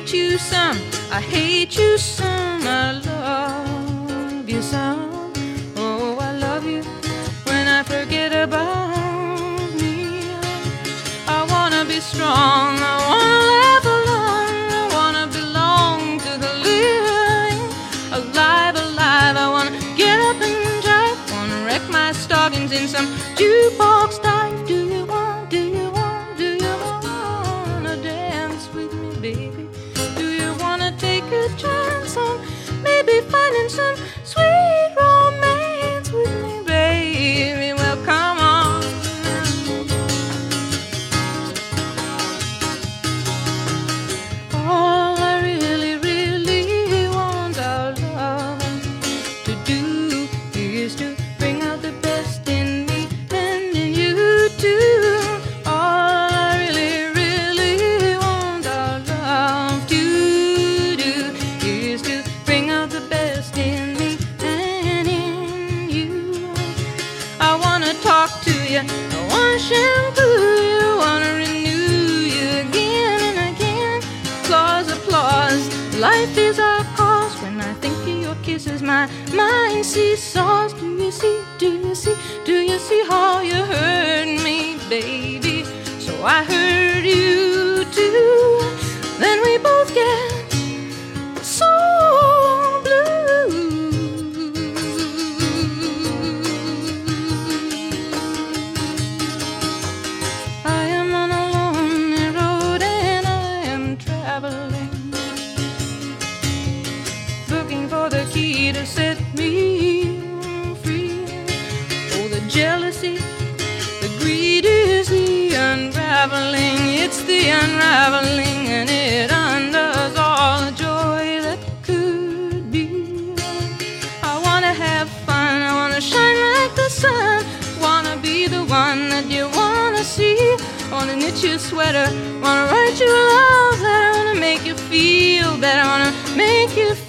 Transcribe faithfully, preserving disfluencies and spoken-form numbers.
hate you some, I hate you some, I love you some. Oh, I love you when I forget about me. I wanna be strong, I wanna laugh along, I wanna belong to the living. Alive, alive, I wanna get up and drive, wanna wreck my stockings in some jukebox dive. Do you want, do you want, do you wanna dance with me, baby? Do you wanna take a chance on maybe finding some sweet romance with me, baby? Well, come on. All I really, really want our love to do is to bring out the best in me and in you too. All I really, really want our love to do is to bring out the best in me and in you. I wanna talk to you, I wanna shampoo you, wanna renew you again and again. Applause, applause, life is our cause. When I think of your kisses, my mind seesaws. Do you see, do you see, do you see how you hurt me, baby? So I hurt you too. Then we both get so blue. I am on a lonely road and I am traveling, looking for the key to set me free. Oh, the jealousy, the greed is the unraveling. It's the unraveling, and it undoes all the joy that could be. I wanna have fun, I wanna shine like the sun, wanna be the one that you wanna see. Wanna knit you a sweater, wanna write you a love letter, wanna make you feel better, wanna make you feel